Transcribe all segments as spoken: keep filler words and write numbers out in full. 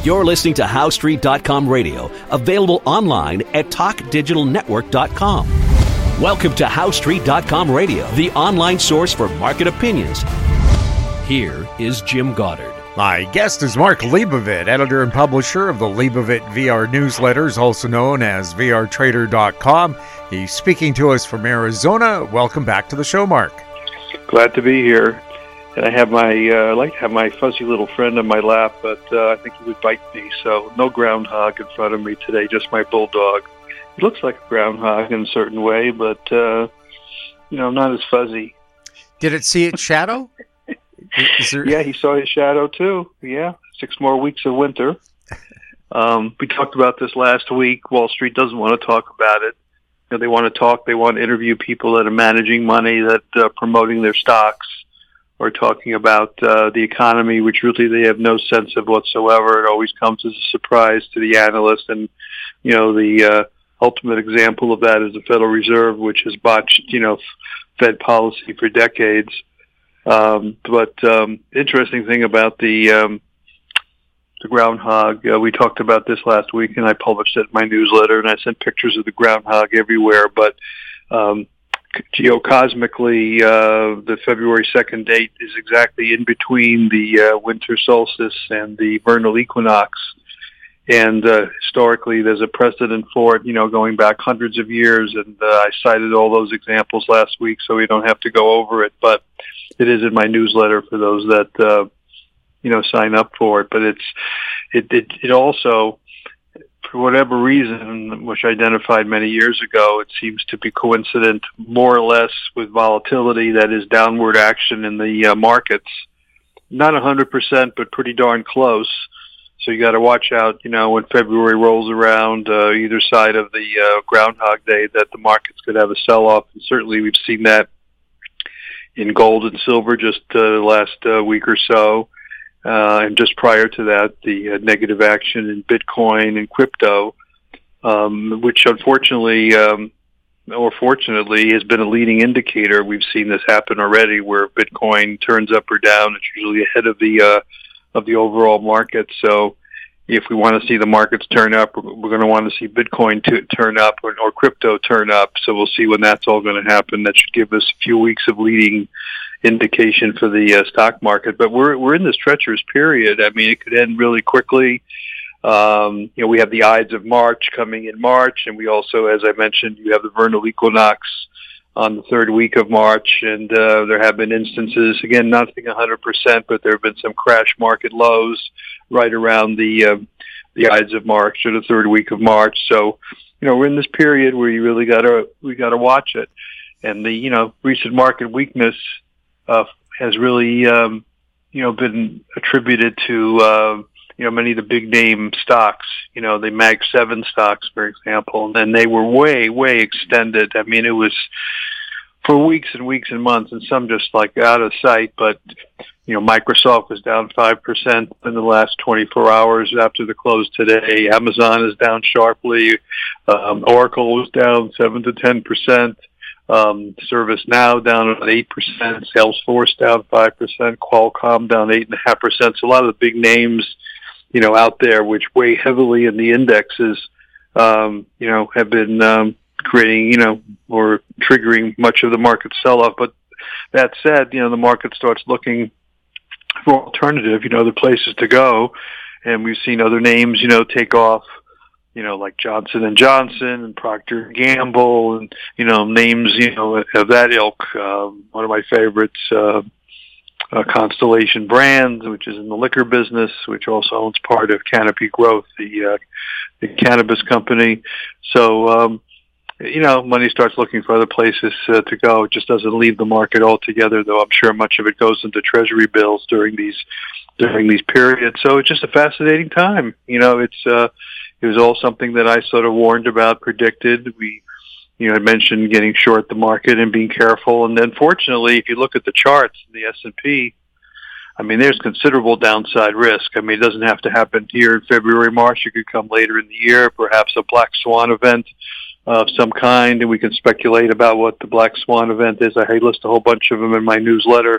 You're listening to How Street dot com radio, available online at talk digital network dot com. Welcome to How Street dot com radio, the online source for market opinions. Here is Jim Goddard. My guest is Mark Leibovit, editor and publisher of the Leibovit V R newsletters, also known as V R trader dot com. He's speaking to us from Arizona. Welcome back to the show, Mark. Glad to be here. And I have my, uh, I like to have my fuzzy little friend on my lap, but uh, I think he would bite me. So no groundhog in front of me today, just my bulldog. He looks like a groundhog in a certain way, but, uh, you know, not as fuzzy. Did it see its shadow? Is there... Yeah, he saw his shadow too. Yeah, six more weeks of winter. Um, we talked about this last week. Wall Street doesn't want to talk about it. You know, they want to talk. They want to interview people that are managing money, that are uh, promoting their stocks, or talking about uh, the economy, which really they have no sense of whatsoever. It always comes as a surprise to the analyst. And, you know, the uh, ultimate example of that is the Federal Reserve, which has botched, you know, Fed policy for decades. Um, but um, interesting thing about the um, the groundhog, uh, we talked about this last week, and I published it in my newsletter, and I sent pictures of the groundhog everywhere. But um, geocosmically, uh, the February second date is exactly in between the uh, winter solstice and the vernal equinox. And uh, historically, there's a precedent for it, you know, going back hundreds of years. And uh, I cited all those examples last week, so we don't have to go over it. But it is in my newsletter for those that, uh, you know, sign up for it. But it's it, it, it also, for whatever reason, which I identified many years ago, it seems to be coincident more or less with volatility, that is downward action in the uh, markets. Not one hundred percent, but pretty darn close. So you got to watch out, you know, when February rolls around, uh, either side of the uh, Groundhog Day, that the markets could have a sell-off. And certainly we've seen that in gold and silver just uh, the last uh, week or so. Uh, and just prior to that, the uh, negative action in Bitcoin and crypto, um, which unfortunately, um, or fortunately, has been a leading indicator. We've seen this happen already, where Bitcoin turns up or down. It's usually ahead of the uh, of the overall market. So if we want to see the markets turn up, we're going to want to see Bitcoin to turn up, or, or crypto turn up. So we'll see when that's all going to happen. That should give us a few weeks of leading indication for the uh, stock market. But we're we're in this treacherous period. I mean, it could end really quickly. Um, you know, we have the Ides of March coming in March, and we also, as I mentioned, you have the vernal equinox on the third week of March, and uh, there have been instances, again, nothing one hundred percent, but there have been some crash market lows right around the uh, the Ides of March, or the third week of March. So, you know, we're in this period where you really got to we got to watch it, and the you know recent market weakness uh, has really um, you know been attributed to uh, you know many of the big name stocks. You know, the Mag seven stocks, for example, and they were way way extended. I mean, it was for weeks and weeks and months, and some just like out of sight. But, you know, Microsoft was down five percent in the last twenty-four hours after the close today. Amazon is down sharply. Um, Oracle was down seven to ten percent. Um, ServiceNow down about eight percent. Salesforce down five percent. Qualcomm down eight point five percent. So a lot of the big names, you know, out there, which weigh heavily in the indexes, um, you know, have been um, creating, you know, or triggering much of the market sell-off. But that said, you know, the market starts looking for alternative, you know, other places to go. And we've seen other names, you know, take off, you know, like Johnson and Johnson and Procter and Gamble, and, you know, names, you know, of that ilk. Um, one of my favorites, uh, uh, Constellation Brands, which is in the liquor business, which also owns part of Canopy Growth, the, uh, the cannabis company. So, um, you know, money starts looking for other places uh, to go. It just doesn't leave the market altogether, though I'm sure much of it goes into treasury bills during these during these periods. So it's just a fascinating time. You know, it's uh, it was all something that I sort of warned about, predicted. We, you know, I mentioned getting short the market and being careful. And then, fortunately, if you look at the charts, the S and P, I mean, there's considerable downside risk. I mean, it doesn't have to happen here in February, March. It could come later in the year, perhaps a black swan event of some kind, and we can speculate about what the black swan event is. I list a whole bunch of them in my newsletter,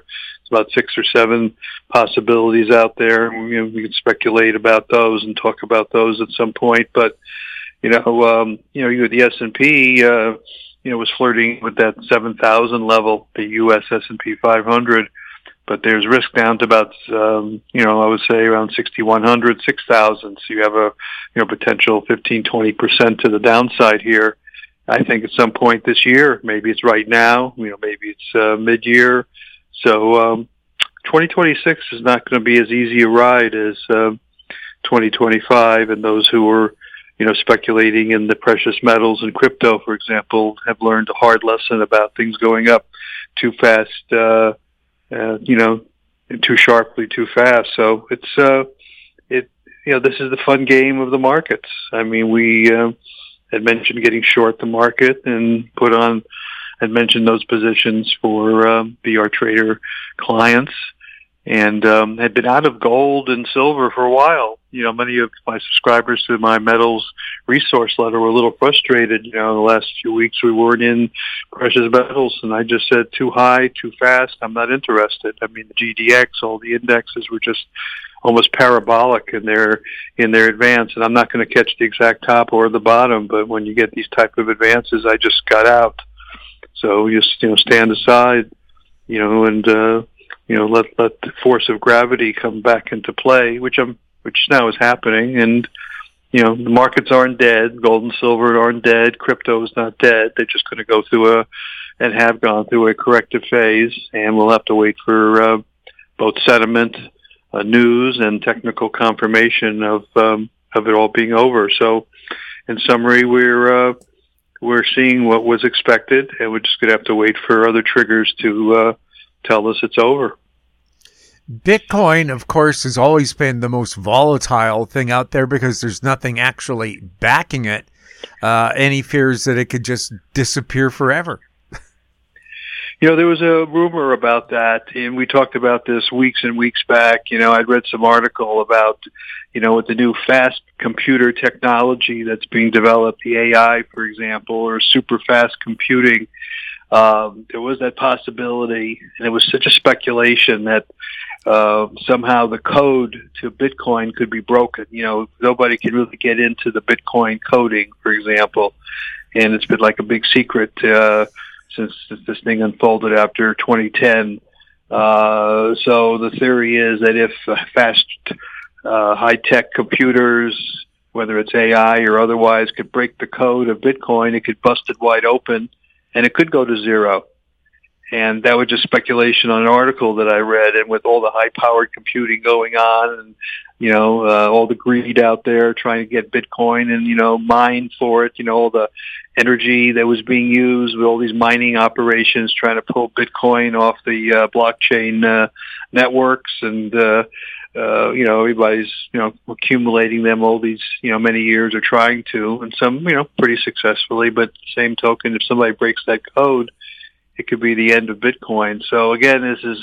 about six or seven possibilities out there. You know, we can speculate about those and talk about those at some point. But you know, um, you know, you the S and P, uh, you know, was flirting with that seven thousand level, the U S S and P five hundred. But there's risk down to about, um, you know, I would say around sixty-one hundred, six thousand. So you have a, you know, potential fifteen, twenty percent to the downside here. I think at some point this year, maybe it's right now, you know, maybe it's uh, mid-year. So um, twenty twenty-six is not going to be as easy a ride as uh, twenty twenty-five. And those who are, you know, speculating in the precious metals and crypto, for example, have learned a hard lesson about things going up too fast, uh, uh, you know, too sharply, too fast. So it's, uh, it, you know, this is the fun game of the markets. I mean, we uh, had mentioned getting short the market and put on, had mentioned those positions for um, V R Trader clients, and um, had been out of gold and silver for a while. You know, many of my subscribers to my metals resource letter were a little frustrated. You know, in the last few weeks we weren't in precious metals, and I just said too high, too fast. I'm not interested. I mean, the G D X, all the indexes were just almost parabolic in their in their advance, and I'm not going to catch the exact top or the bottom. But when you get these type of advances, I just got out. So just, you know, stand aside, you know, and uh, you know, let let the force of gravity come back into play, which I'm which now is happening. And you know, the markets aren't dead. Gold and silver aren't dead. Crypto is not dead. They're just going to go through a and have gone through a corrective phase, and we'll have to wait for uh, both sentiment, uh, news, and technical confirmation of um, of it all being over. So, in summary, we're uh, we're seeing what was expected, and we're just going to have to wait for other triggers to uh, tell us it's over. Bitcoin, of course, has always been the most volatile thing out there because there's nothing actually backing it. Uh, any fears that it could just disappear forever? You know, there was a rumor about that, and we talked about this weeks and weeks back. You know, I'd read some article about, you know, with the new fast computer technology that's being developed, the A I, for example, or super fast computing, um, there was that possibility, and it was such a speculation that uh, somehow the code to Bitcoin could be broken. You know, nobody can really get into the Bitcoin coding, for example, and it's been like a big secret uh since this thing unfolded after twenty ten. Uh, so the theory is that if uh, fast, uh, high-tech computers, whether it's A I or otherwise, could break the code of Bitcoin, it could bust it wide open, and it could go to zero. And that was just speculation on an article that I read. And with all the high-powered computing going on, and you know, uh, all the greed out there trying to get Bitcoin and, you know, mine for it, you know, all the energy that was being used with all these mining operations trying to pull Bitcoin off the uh, blockchain uh, networks. And, uh, uh, you know, everybody's, you know, accumulating them all these, you know, many years or trying to, and some, you know, pretty successfully. But same token, if somebody breaks that code, it could be the end of Bitcoin. So again, this is,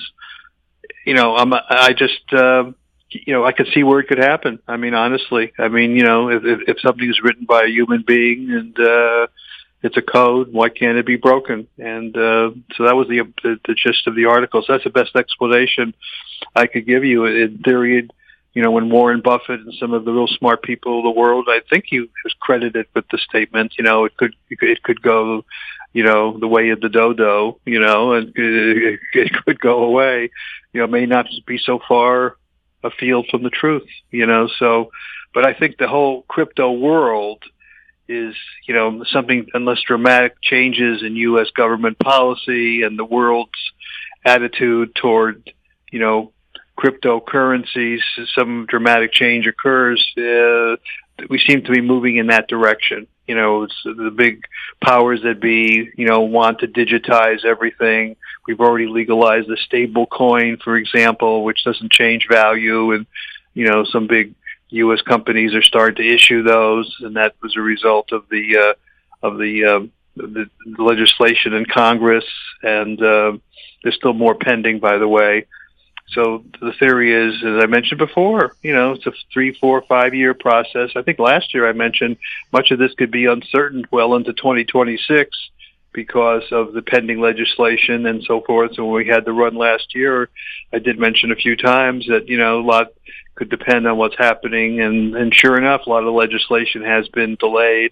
you know, I'm, I just, uh, you know, I could see where it could happen. I mean, honestly, I mean, you know, if, if, if something is written by a human being and uh, it's a code, why can't it be broken? And uh, so that was the, the the gist of the article. So that's the best explanation I could give you. In theory, you know, when Warren Buffett and some of the real smart people of the world, I think he was credited with the statement, you know, it could it could go, you know, the way of the dodo, you know, and it, it could go away. You know, it may not be so far afield from the truth, you know. So, but I think the whole crypto world is, you know, something, unless dramatic changes in U S government policy and the world's attitude toward, you know, cryptocurrencies, some dramatic change occurs, uh, we seem to be moving in that direction. You know, it's the big powers that be, you know, want to digitize everything. We've already legalized the stable coin, for example, which doesn't change value. And, you know, some big U S companies are starting to issue those. And that was a result of the, uh, of the, uh, the legislation in Congress. And uh, there's still more pending, by the way. So the theory is, as I mentioned before, you know, it's a three, four, five-year process. I think last year I mentioned much of this could be uncertain well into twenty twenty-six because of the pending legislation and so forth. So when we had the run last year, I did mention a few times that, you know, a lot could depend on what's happening. And, and sure enough, a lot of legislation has been delayed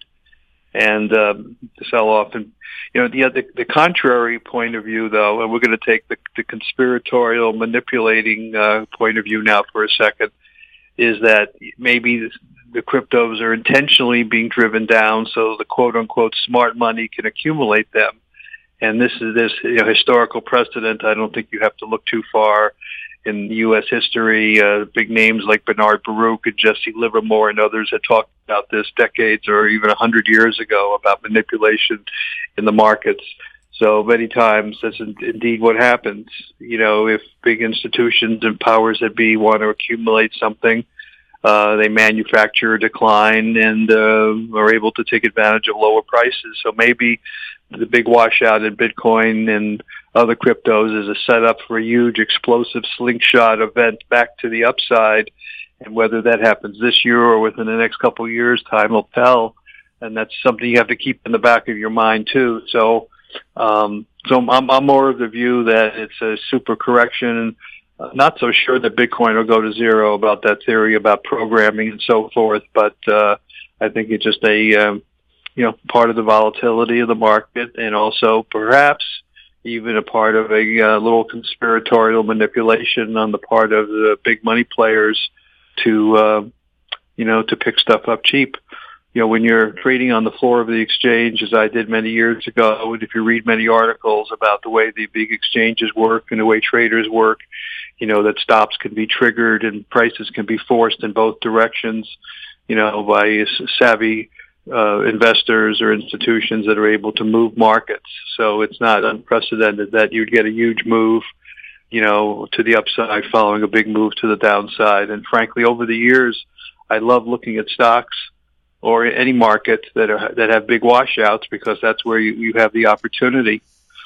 and um, the sell-off. And, you know, the, the, the contrary point of view, though, and we're going to take the, the conspiratorial, manipulating uh, point of view now for a second, is that maybe the cryptos are intentionally being driven down so the quote-unquote smart money can accumulate them. And this is this you know, historical precedent. I don't think you have to look too far in U S history. Uh, big names like Bernard Baruch and Jesse Livermore and others had talked about this decades or even a hundred years ago about manipulation in the markets. So many times that's indeed what happens. You know, if big institutions and powers that be want to accumulate something, uh, they manufacture a decline and uh, are able to take advantage of lower prices. So maybe the big washout in Bitcoin and other cryptos is a setup for a huge explosive slingshot event back to the upside. And whether that happens this year or within the next couple of years, time will tell. And that's something you have to keep in the back of your mind too. So, um, so I'm, I'm more of the view that it's a super correction. Uh, not so sure that Bitcoin will go to zero about that theory about programming and so forth. But uh, I think it's just a um, you know part of the volatility of the market, and also perhaps even a part of a uh, little conspiratorial manipulation on the part of the big money players to, uh, you know, to pick stuff up cheap. You know, when you're trading on the floor of the exchange, as I did many years ago, and if you read many articles about the way the big exchanges work and the way traders work, you know, that stops can be triggered and prices can be forced in both directions, you know, by savvy Uh, investors or institutions that are able to move markets. So it's not unprecedented that you'd get a huge move, you know, to the upside following a big move to the downside. And frankly, over the years, I love looking at stocks or any market that are, that have big washouts, because that's where you, you have the opportunity.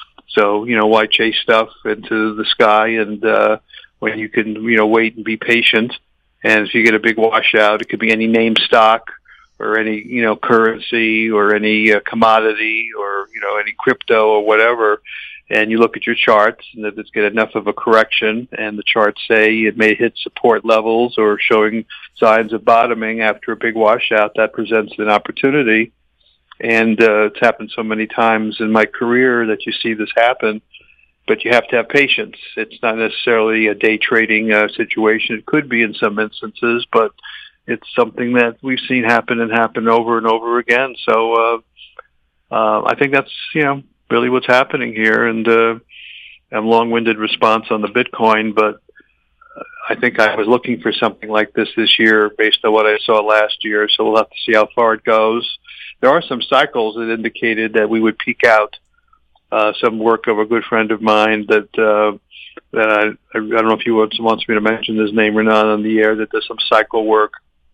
So, you know, why chase stuff into the sky and uh, when you can, you know, wait and be patient. And if you get a big washout, it could be any name stock or any, you know, currency or any uh, commodity or, you know, any crypto or whatever, and you look at your charts and if it's get enough of a correction and the charts say it may hit support levels or showing signs of bottoming after a big washout, that presents an opportunity. And uh, it's happened so many times in my career that you see this happen, but you have to have patience. It's not necessarily a day trading uh, situation. It could be in some instances, but it's something that we've seen happen and happen over and over again. So uh, uh, I think that's, you know, really what's happening here. And uh, a long-winded response on the Bitcoin, but I think I was looking for something like this this year based on what I saw last year. So we'll have to see how far it goes. There are some cycles that indicated that we would peak out. Uh, some work of a good friend of mine that uh, that I, I don't know if he wants, wants me to mention his name or not on the air, that does some cycle work.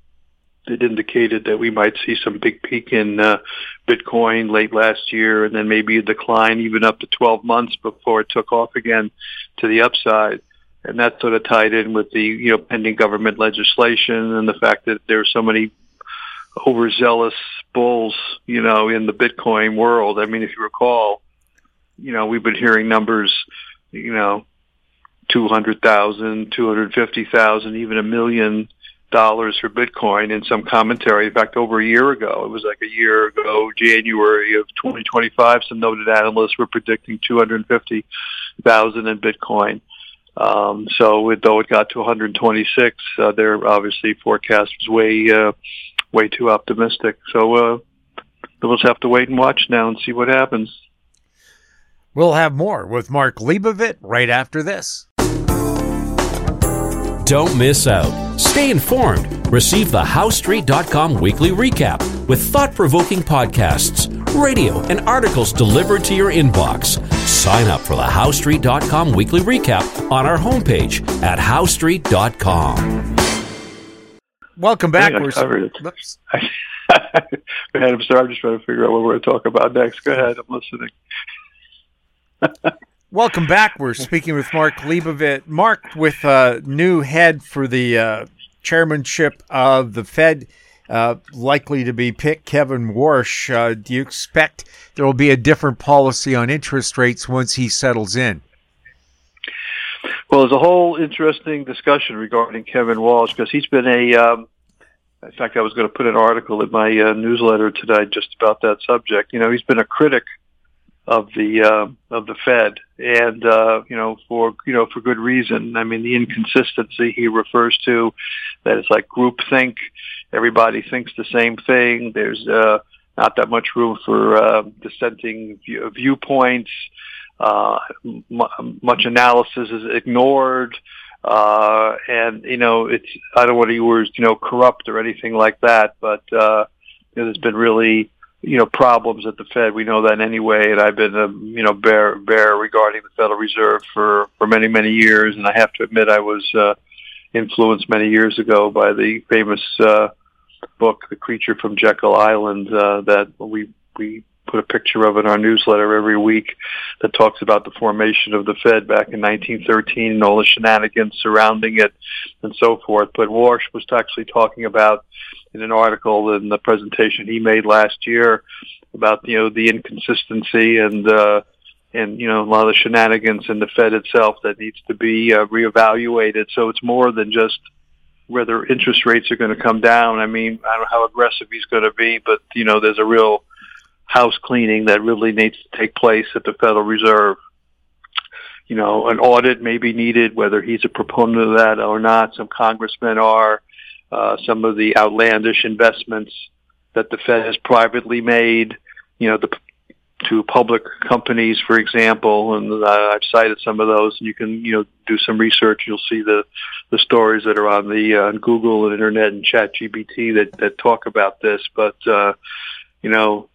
It indicated that we might see some big peak in uh, Bitcoin late last year, and then maybe a decline even up to twelve months before it took off again to the upside. And that sort of tied in with the, you know, pending government legislation and the fact that there are so many overzealous bulls, you know, in the Bitcoin world. I mean, if you recall, you know, we've been hearing numbers, you know, two hundred thousand, two hundred fifty thousand, even a million dollars for Bitcoin in some commentary. In fact, over a year ago, it was like a year ago, January of twenty twenty-five, some noted analysts were predicting two hundred fifty thousand in Bitcoin. Um, so it, though it got to one hundred twenty-six, uh, their obviously forecast was way, uh, way too optimistic. So uh, we'll just have to wait and watch now and see what happens. We'll have more with Mark Leibovit right after this. Don't miss out. Stay informed. Receive the How Street dot com weekly recap with thought-provoking podcasts, radio, and articles delivered to your inbox. Sign up for the How Street dot com weekly recap on our homepage at How Street dot com. Welcome back. I We're covered it. Whoops. Go ahead. I'm sorry. I'm just trying to figure out what we're going to talk about next. Go ahead. I'm listening. Welcome back. We're speaking with Mark Leibovit. Mark, with a new head for the uh, chairmanship of the Fed, uh, likely to be picked, Kevin Warsh. Uh, do you expect there will be a different policy on interest rates once he settles in? Well, there's a whole interesting discussion regarding Kevin Walsh because he's been a, um, in fact, I was going to put an article in my uh, newsletter today just about that subject. You know, he's been a critic of the uh, of the Fed, and uh, you know, for you know, for good reason. I mean, the inconsistency he refers to, that it's like groupthink. Everybody thinks the same thing. There's uh, not that much room for uh, dissenting view- viewpoints. Uh, m- much analysis is ignored, uh, and you know, it's I don't want to use you know corrupt or anything like that, but uh, you know, there's been really you know, problems at the Fed. We know that anyway, and I've been a, you know, bear, bear regarding the Federal Reserve for, for many, many years, and I have to admit I was uh, influenced many years ago by the famous uh, book, The Creature from Jekyll Island, uh, that we we put a picture of in our newsletter every week that talks about the formation of the Fed back in nineteen thirteen and all the shenanigans surrounding it and so forth. But Warsh was actually talking about in an article in the presentation he made last year about, you know, the inconsistency and, uh, and, you know, a lot of the shenanigans in the Fed itself that needs to be uh, reevaluated. So it's more than just whether interest rates are going to come down. I mean, I don't know how aggressive he's going to be, but, you know, there's a real house cleaning that really needs to take place at the Federal Reserve. You know, an audit may be needed, whether he's a proponent of that or not. Some congressmen are. Uh, some of the outlandish investments that the Fed has privately made, you know, the, to public companies, for example, and uh, I've cited some of those. And you can, you know, do some research. You'll see the, the stories that are on the uh, on Google and Internet and ChatGPT that that talk about this. But uh, you know,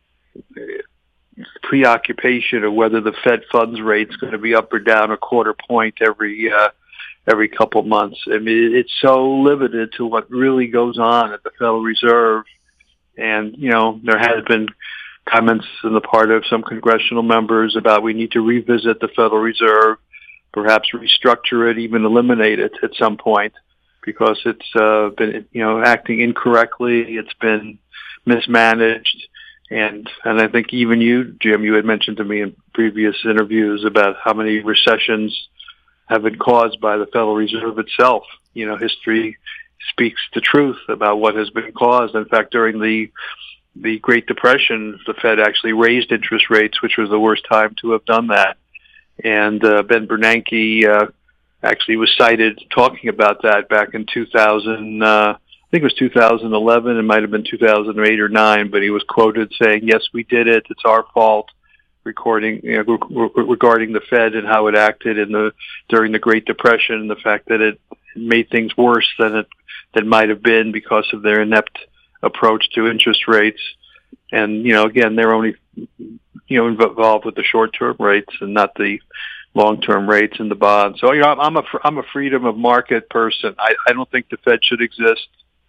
preoccupation of whether the Fed funds rate is going to be up or down a quarter point every. Uh, every couple months. I mean, it's so limited to what really goes on at the Federal Reserve. And, you know, there has been comments on the part of some congressional members about we need to revisit the Federal Reserve, perhaps restructure it, even eliminate it at some point, because it's uh, been, you know, acting incorrectly. It's been mismanaged. And and I think even you, Jim, you had mentioned to me in previous interviews about how many recessions have been caused by the Federal Reserve itself. You know, history speaks the truth about what has been caused. In fact, during the the Great Depression, the Fed actually raised interest rates, which was the worst time to have done that. And uh, Ben Bernanke uh, actually was cited talking about that back in two thousand. Uh, I think it was two thousand eleven. It might have been two thousand eight or nine, but he was quoted saying, "Yes, we did it. It's our fault." Recording, you know, regarding the Fed and how it acted in the during the Great Depression, and the fact that it made things worse than it than might have been because of their inept approach to interest rates. And you know, again, they're only you know involved with the short-term rates and not the long-term rates in the bonds. So you know, I'm a I'm a freedom of market person. I, I don't think the Fed should exist.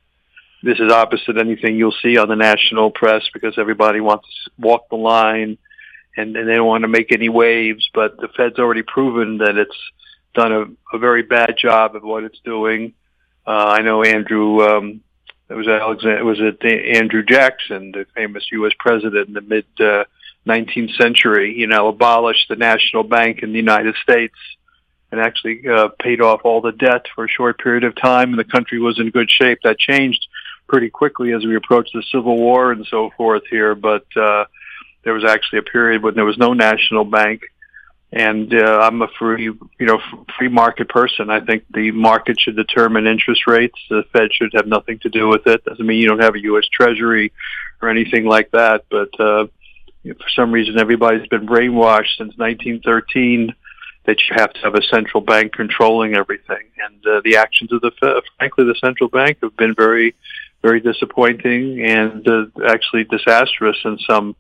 This is opposite anything you'll see on the national press because everybody wants to walk the line. And, and they don't want to make any waves, but the Fed's already proven that it's done a, a very bad job of what it's doing. Uh, I know Andrew, um, it was Alexander, it was it Andrew Jackson, the famous U S president in the mid uh, nineteenth century, you know, abolished the national bank in the United States and actually uh, paid off all the debt for a short period of time, and the country was in good shape. That changed pretty quickly as we approached the Civil War and so forth here, but. Uh, There was actually a period when there was no national bank, and uh, I'm a free, you know, free market person. I think the market should determine interest rates. The Fed should have nothing to do with it. Doesn't mean you don't have a U S Treasury or anything like that, but uh, you know, for some reason everybody's been brainwashed since nineteen thirteen that you have to have a central bank controlling everything. And uh, the actions of the Fed, frankly, the central bank have been very, very disappointing and uh, actually disastrous in some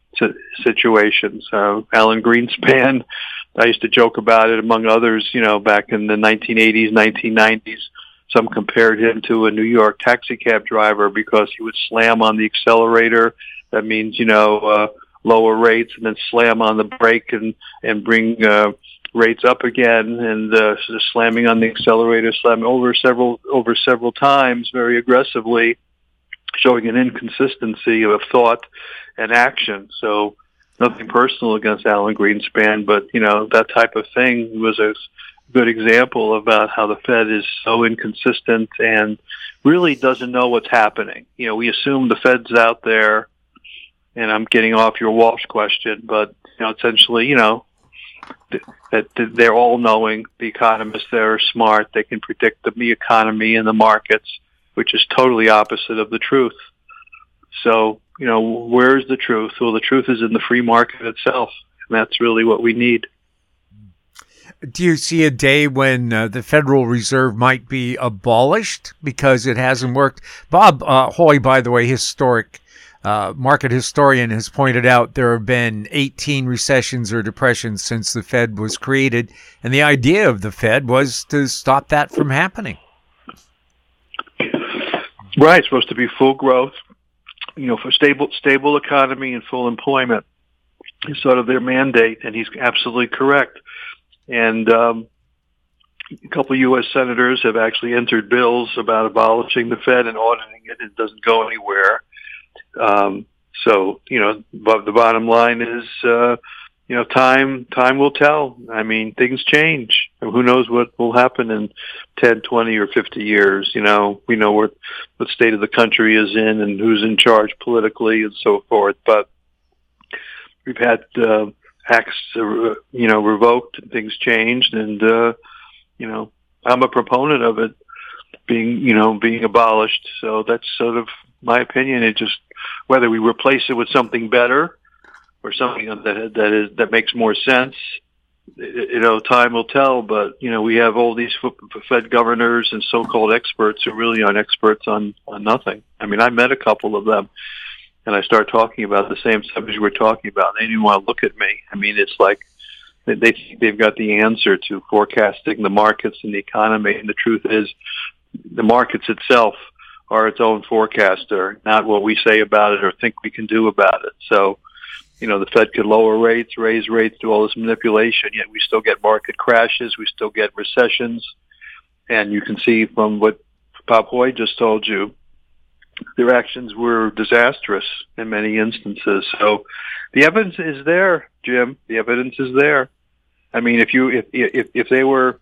situations. Uh, Alan Greenspan, I used to joke about it, among others, you know, back in the nineteen eighties, nineteen nineties, some compared him to a New York taxi cab driver because he would slam on the accelerator. That means, you know, uh, lower rates, and then slam on the brake and, and bring uh, rates up again, and uh, slamming on the accelerator, slamming over several, over several times very aggressively. showing an inconsistency of thought and action. So nothing personal against Alan Greenspan, but, you know, that type of thing was a good example about how the Fed is so inconsistent and really doesn't know what's happening. You know, we assume the Fed's out there, and I'm getting off your Walsh question, but, you know, essentially, you know, that they're all knowing. The economists there are smart. They can predict the economy and the markets, which is totally opposite of the truth. So, you know, where's the truth? Well, the truth is in the free market itself, and that's really what we need. Do you see a day when uh, the Federal Reserve might be abolished because it hasn't worked? Bob uh, Hoye, by the way, historic uh, market historian, has pointed out there have been eighteen recessions or depressions since the Fed was created, and the idea of the Fed was to stop that from happening. Right, it's supposed to be full growth, you know, for stable stable economy and full employment is sort of their mandate, and he's absolutely correct. And um, a couple of U S senators have actually entered bills about abolishing the Fed and auditing it. It doesn't go anywhere. Um, so, you know, but the bottom line is, uh, you know, time time will tell. I mean, things change. Who knows what will happen in ten, twenty, or fifty years? You know, we know what what state of the country is in and who's in charge politically and so forth. But we've had uh, acts, uh, you know, revoked and things changed, and uh, you know, I'm a proponent of it being, you know, being abolished. So that's sort of my opinion. It just whether we replace it with something better or something that that is that makes more sense, you know, time will tell. But you know, we have all these Fed governors and so-called experts who really aren't experts on on nothing. I mean, I met a couple of them, and I start talking about the same subject we're talking about. They didn't want to look at me. I mean, it's like they think they've got the answer to forecasting the markets and the economy. And the truth is, the markets itself are its own forecaster, not what we say about it or think we can do about it. So, you know, the Fed could lower rates, raise rates, do all this manipulation, yet we still get market crashes, we still get recessions. And you can see from what Bob Hoye just told you, their actions were disastrous in many instances. So the evidence is there, Jim. The evidence is there. I mean, if you if if, if they were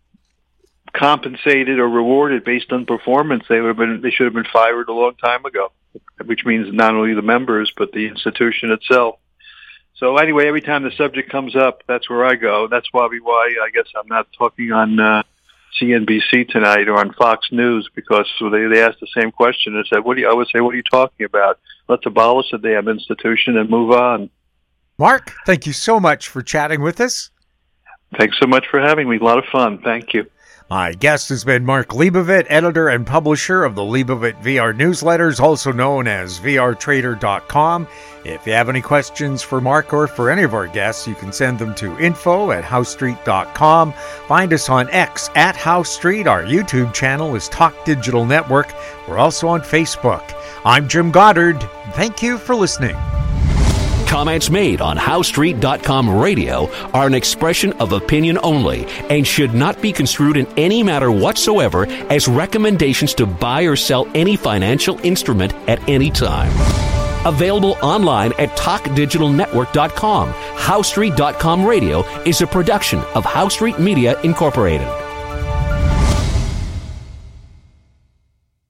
compensated or rewarded based on performance, they would have been they should have been fired a long time ago, which means not only the members but the institution itself. So anyway, every time the subject comes up, that's where I go. That's probably why I guess I'm not talking on uh, C N B C tonight or on Fox News, because they they asked the same question and said, "What do you?" I would say, "What are you talking about? Let's abolish the damn institution and move on." Mark, thank you so much for chatting with us. Thanks so much for having me. A lot of fun. Thank you. My guest has been Mark Leibovit, editor and publisher of the Leibovit V R newsletters, also known as V R Trader dot com. If you have any questions for Mark or for any of our guests, you can send them to info at house street dot com. Find us on X at House Street. Our YouTube channel is Talk Digital Network. We're also on Facebook. I'm Jim Goddard. Thank you for listening. Comments made on house street dot com radio are an expression of opinion only and should not be construed in any matter whatsoever as recommendations to buy or sell any financial instrument at any time. Available online at talk digital network dot com. house street dot com radio is a production of House Street Media Incorporated.